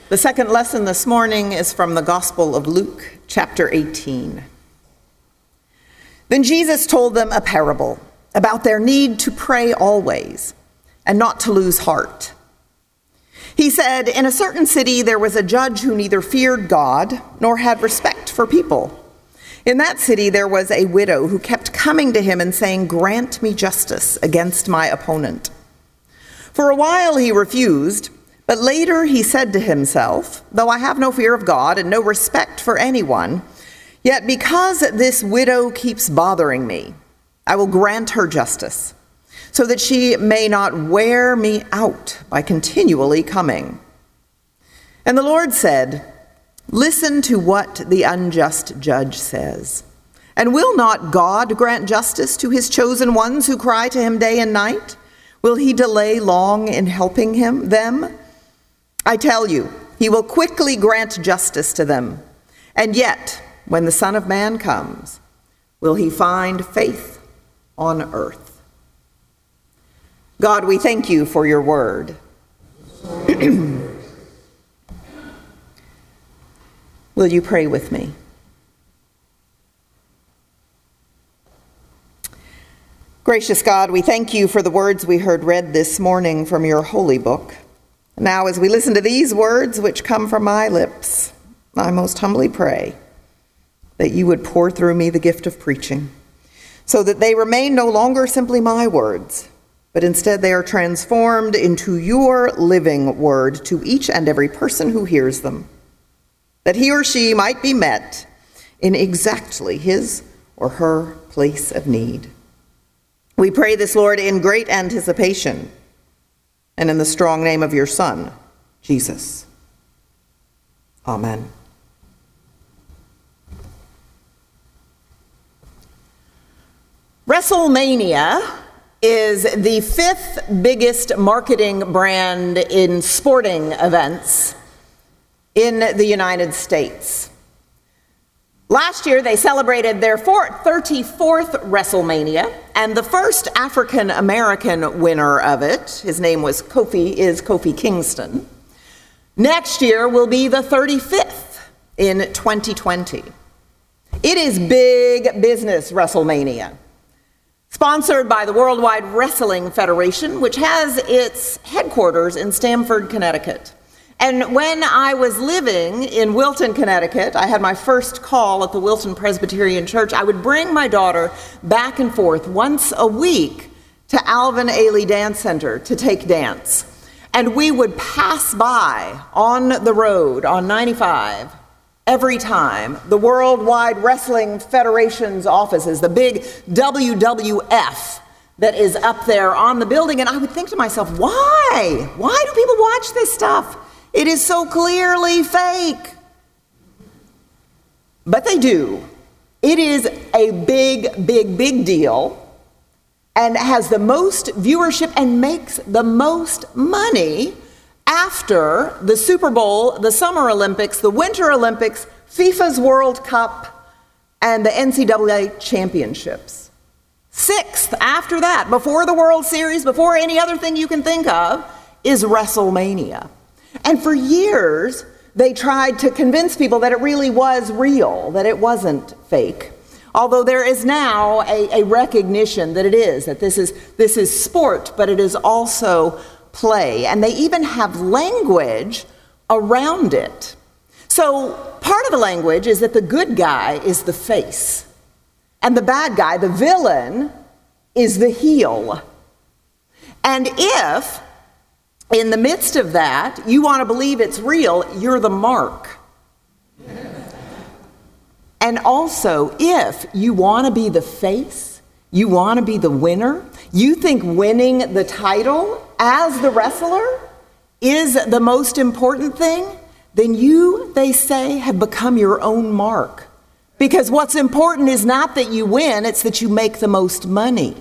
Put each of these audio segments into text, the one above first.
The second lesson this morning is from the Gospel of Luke, chapter 18. Then Jesus told them a parable about their need to pray always and not to lose heart. He said, "In a certain city there was a judge who neither feared God nor had respect for people. In that city there was a widow who kept coming to him and saying, 'Grant me justice against my opponent.' For a while he refused, but later he said to himself, 'Though I have no fear of God and no respect for anyone, yet because this widow keeps bothering me, I will grant her justice, so that she may not wear me out by continually coming.' And the Lord said, 'Listen to what the unjust judge says. And will not God grant justice to his chosen ones who cry to him day and night? Will he delay long in helping them? I tell you, he will quickly grant justice to them. And yet, when the Son of Man comes, will he find faith on earth?'" God, we thank you for your word. Will you pray with me? Gracious God, we thank you for the words we heard read this morning from your holy book. Now, as we listen to these words which come from my lips, I most humbly pray that you would pour through me the gift of preaching, so that they remain no longer simply my words, but instead they are transformed into your living word to each and every person who hears them, that he or she might be met in exactly his or her place of need. We pray this, Lord, in great anticipation, and in the strong name of your Son, Jesus. Amen. WrestleMania is the fifth biggest marketing brand in sporting events in the United States. Last year, they celebrated their 34th WrestleMania, and the first African-American winner of it, his name was Kofi Kingston. Next year will be the 35th in 2020. It is big business, WrestleMania. Sponsored by the Worldwide Wrestling Federation, which has its headquarters in Stamford, Connecticut. And when I was living in Wilton, Connecticut, I had my first call at the Wilton Presbyterian Church. I would bring my daughter back and forth once a week to Alvin Ailey Dance Center to take dance. And we would pass by on the road on 95 every time the Worldwide Wrestling Federation's offices, the big WWF that is up there on the building. And I would think to myself, why? Why do people watch this stuff? It is so clearly fake. But they do. It is a big deal and has the most viewership and makes the most money after the Super Bowl, the Summer Olympics, the Winter Olympics, FIFA's World Cup, and the NCAA championships. Sixth after that, before the World Series, before any other thing you can think of, is WrestleMania. And for years, they tried to convince people that it really was real, that it wasn't fake. Although there is now a recognition that it is, that this is sport, but it is also play. And they even have language around it. So part of the language is that the good guy is the face, and the bad guy, the villain, is the heel. And if in the midst of that, you want to believe it's real, you're the mark. And also, if you want to be the face, you want to be the winner, you think winning the title as the wrestler is the most important thing, then you, they say, have become your own mark. Because what's important is not that you win, it's that you make the most money.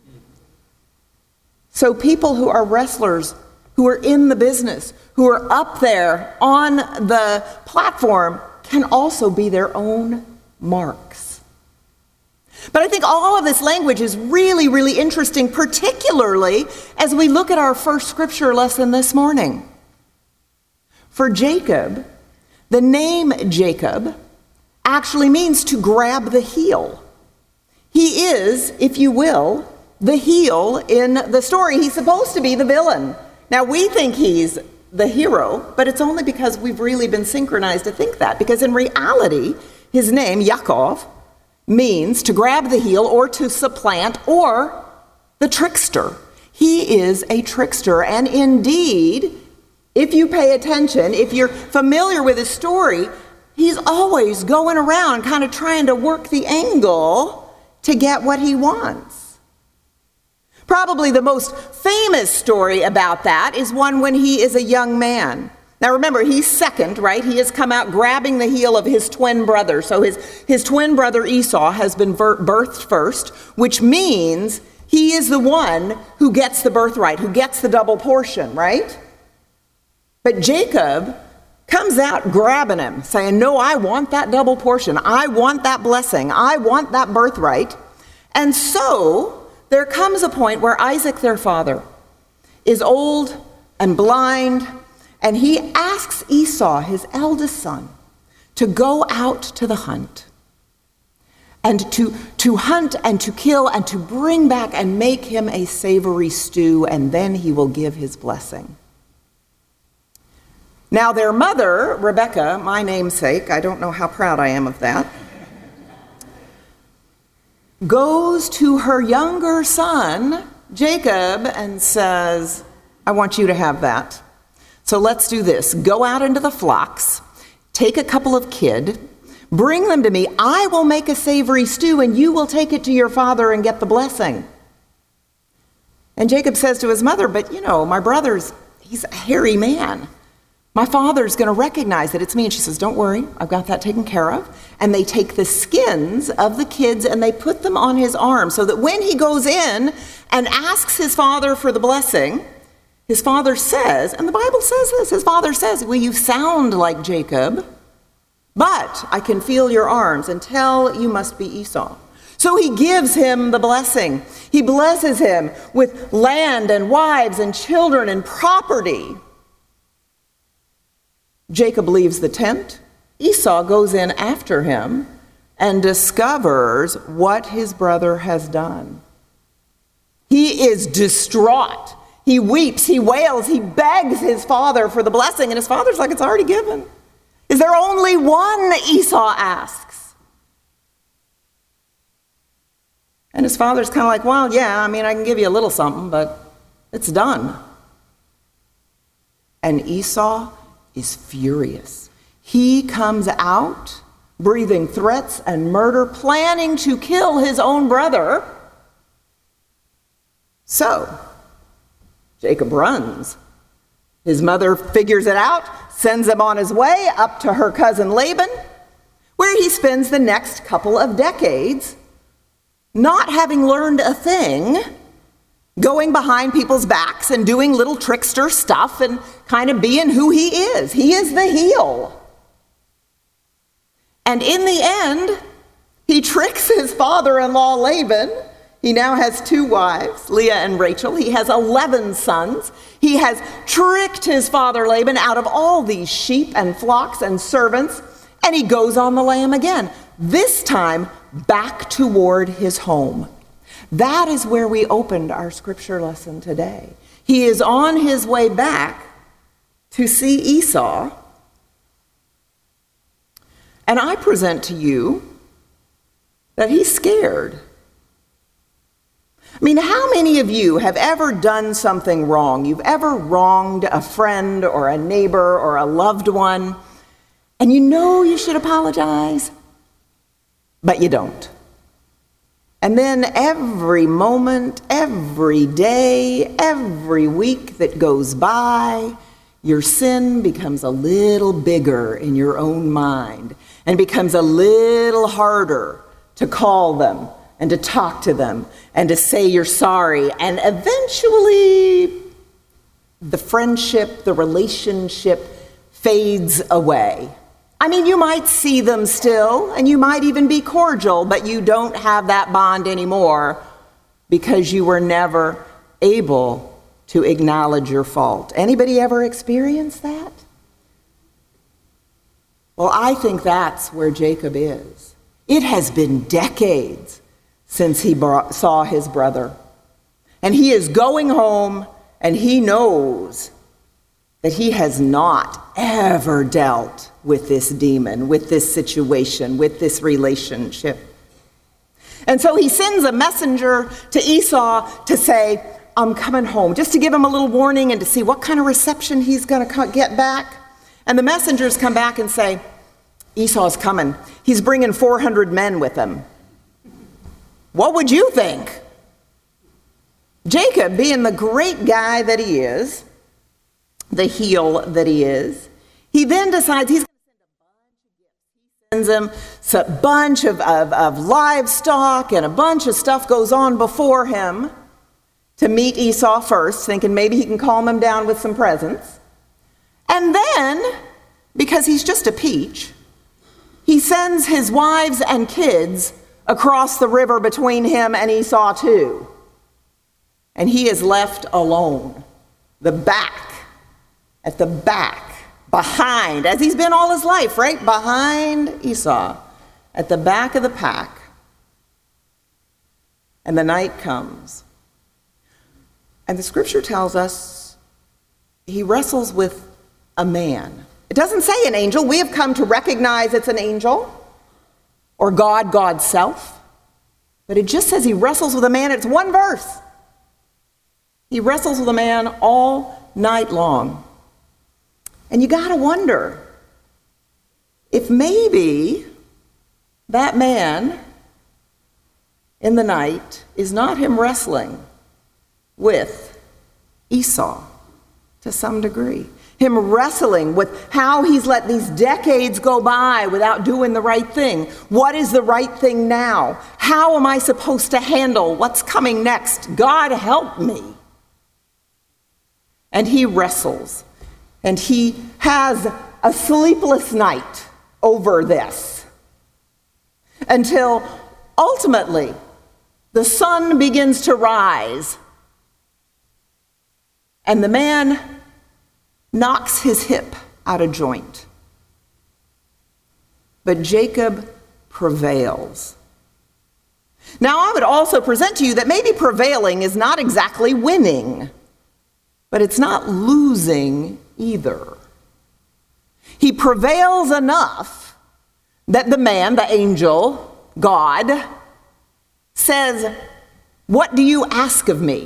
So people who are wrestlers, who are in the business, who are up there on the platform, can also be their own marks. But I think all of this language is really interesting, particularly as we look at our first scripture lesson this morning. For Jacob, the name Jacob actually means to grab the heel. He is, if you will, the heel in the story. He's supposed to be the villain. Now, we think he's the hero, but it's only because we've really been synchronized to think that. Because in reality, his name, Yaakov, means to grab the heel or to supplant or the trickster. He is a trickster. And indeed, if you pay attention, if you're familiar with his story, he's always going around kind of trying to work the angle to get what he wants. Probably the most famous story about that is one when he is a young man. Now remember, he's second, right? He has come out grabbing the heel of his twin brother. So his twin brother Esau has been birthed first, which means he is the one who gets the birthright, who gets the double portion, right? But Jacob comes out grabbing him, saying, no, I want that double portion. I want that blessing. I want that birthright. And so there comes a point where Isaac, their father, is old and blind, and he asks Esau, his eldest son, to go out to the hunt and to hunt and to kill and to bring back and make him a savory stew, and then he will give his blessing. Now their mother, Rebekah, my namesake, I don't know how proud I am of that, goes to her younger son, Jacob, and says, I want you to have that. So let's do this. Go out into the flocks, take a couple of kid, bring them to me. I will make a savory stew, and you will take it to your father and get the blessing. And Jacob says to his mother, but my brother's, he's a hairy man. My father's going to recognize that it's me. And she says, don't worry, I've got that taken care of. And they take the skins of the kids and they put them on his arm so that when he goes in and asks his father for the blessing, his father says, and the Bible says this, his father says, well, you sound like Jacob, but I can feel your arms and tell you must be Esau. So he gives him the blessing. He blesses him with land and wives and children and property. Jacob leaves the tent. Esau goes in after him and discovers what his brother has done. He is distraught. He weeps, he wails, he begs his father for the blessing, and his father's like, it's already given. Is there only one? Esau asks. And his father's kind of like, well, yeah, I can give you a little something, but it's done. And Esau is furious. He comes out breathing threats and murder, planning to kill his own brother. So Jacob runs. His mother figures it out, sends him on his way up to her cousin Laban, where he spends the next couple of decades not having learned a thing, going behind people's backs and doing little trickster stuff and kind of being who he is. He is the heel. And in the end, he tricks his father-in-law Laban. He now has 2 wives, Leah and Rachel. He has 11 sons. He has tricked his father Laban out of all these sheep and flocks and servants, and he goes on the lam again, this time back toward his home. That is where we opened our scripture lesson today. He is on his way back to see Esau. And I present to you that he's scared. How many of you have ever done something wrong? You've ever wronged a friend or a neighbor or a loved one, and you should apologize, but you don't. And then every moment, every day, every week that goes by, your sin becomes a little bigger in your own mind and becomes a little harder to call them and to talk to them and to say you're sorry. And eventually, the friendship, the relationship fades away. You might see them still, and you might even be cordial, but you don't have that bond anymore because you were never able to acknowledge your fault. Anybody ever experienced that? Well, I think that's where Jacob is. It has been decades since he saw his brother. And he is going home, and he knows that he has not ever dealt with this demon, with this situation, with this relationship. And so he sends a messenger to Esau to say, I'm coming home, just to give him a little warning and to see what kind of reception he's going to get back. And the messengers come back and say, Esau's coming. He's bringing 400 men with him. What would you think? Jacob, being the great guy that he is, the heel that he is, he then decides he's going to send a bunch of gifts. He sends him a bunch of livestock, and a bunch of stuff goes on before him to meet Esau first, thinking maybe he can calm him down with some presents. And then, because he's just a peach, he sends his wives and kids across the river between him and Esau too. And he is left alone, at the back, behind, as he's been all his life, right? Behind Esau, at the back of the pack. And the night comes. And the scripture tells us he wrestles with a man. It doesn't say an angel. We have come to recognize it's an angel or God, God's self. But it just says he wrestles with a man. It's one verse. He wrestles with a man all night long. And you got to wonder if maybe that man in the night is not him wrestling with Esau to some degree. Him wrestling with how he's let these decades go by without doing the right thing. What is the right thing now? How am I supposed to handle what's coming next? God help me. And he wrestles. And he has a sleepless night over this. Until ultimately the sun begins to rise. And the man knocks his hip out of joint. But Jacob prevails. Now, I would also present to you that maybe prevailing is not exactly winning, but it's not losing either. He prevails enough that the man, the angel, God, says, "What do you ask of me?"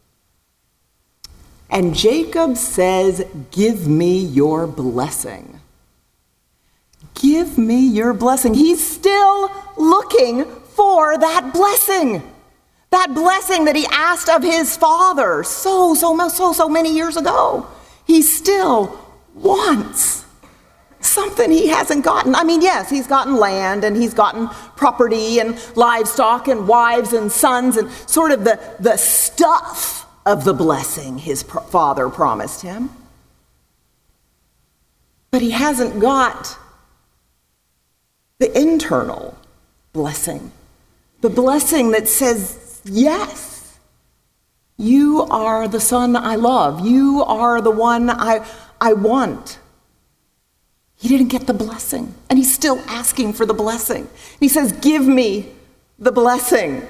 And Jacob says, "Give me your blessing." Give me your blessing. He's still looking for that blessing. That blessing that he asked of his father so many years ago. He still wants something he hasn't gotten. I mean, yes, he's gotten land and he's gotten property and livestock and wives and sons and sort of the stuff of the blessing his father promised him. But he hasn't got the internal blessing. The blessing that says, yes, you are the son I love. You are the one I want. He didn't get the blessing, and he's still asking for the blessing. He says, give me the blessing.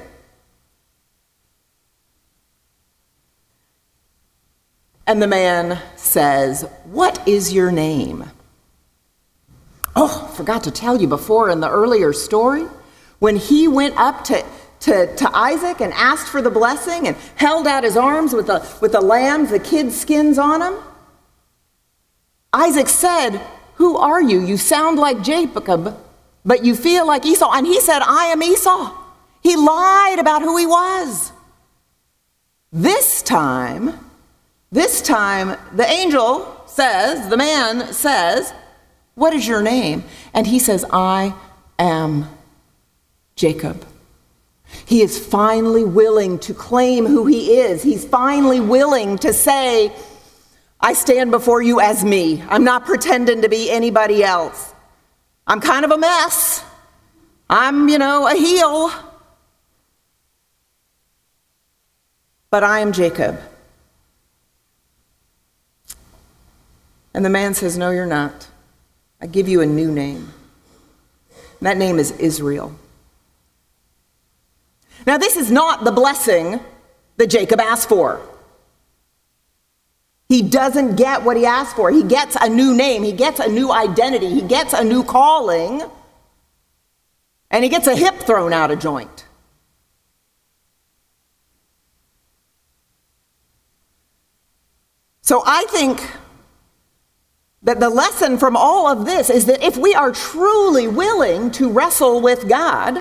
And the man says, what is your name? Oh, I forgot to tell you before in the earlier story, when he went up to Isaac and asked for the blessing and held out his arms with the lambs, the kids' skins on them, Isaac said, who are you? You sound like Jacob, but you feel like Esau. And he said, I am Esau. He lied about who he was. This time, the angel says, the man says, what is your name? And he says, I am Jacob. He is finally willing to claim who he is. He's finally willing to say, I stand before you as me. I'm not pretending to be anybody else. I'm kind of a mess. I'm, a heel. But I am Jacob. And the man says, no, you're not. I give you a new name. And that name is Israel. Now, this is not the blessing that Jacob asked for. He doesn't get what he asked for. He gets a new name. He gets a new identity. He gets a new calling. And he gets a hip thrown out of joint. So I think that the lesson from all of this is that if we are truly willing to wrestle with God,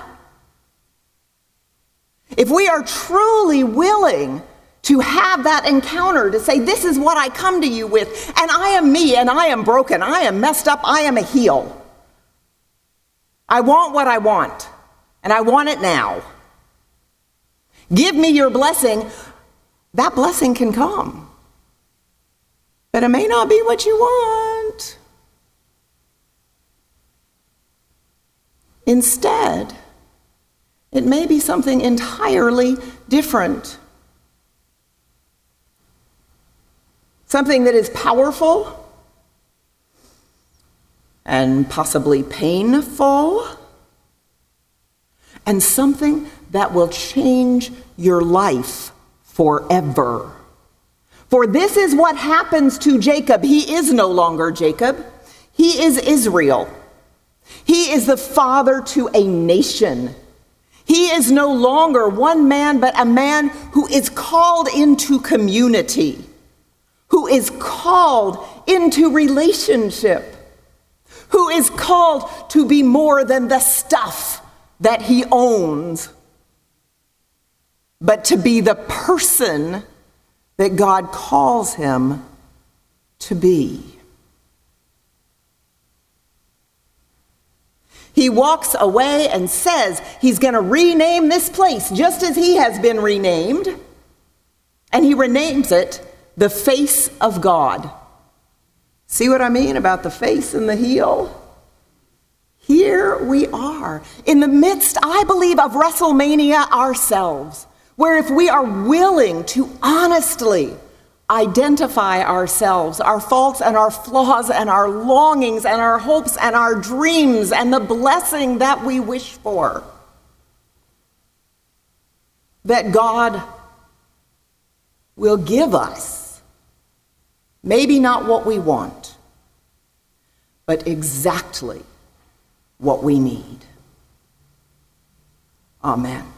if we are truly willing to have that encounter, to say, this is what I come to you with, and I am me, and I am broken, I am messed up, I am a heel. I want what I want, and I want it now. Give me your blessing. That blessing can come, but it may not be what you want. Instead, it may be something entirely different. Something that is powerful and possibly painful, and something that will change your life forever. For this is what happens to Jacob. He is no longer Jacob. He is Israel. He is the father to a nation. He is no longer one man, but a man who is called into community, who is called into relationship, who is called to be more than the stuff that he owns, but to be the person that God calls him to be. He walks away and says he's going to rename this place just as he has been renamed, and he renames it the face of God. See what I mean about the face and the heel? Here we are in the midst, I believe, of WrestleMania ourselves, where if we are willing to honestly identify ourselves, our faults and our flaws and our longings and our hopes and our dreams and the blessing that we wish for, that God will give us, maybe not what we want, but exactly what we need. Amen.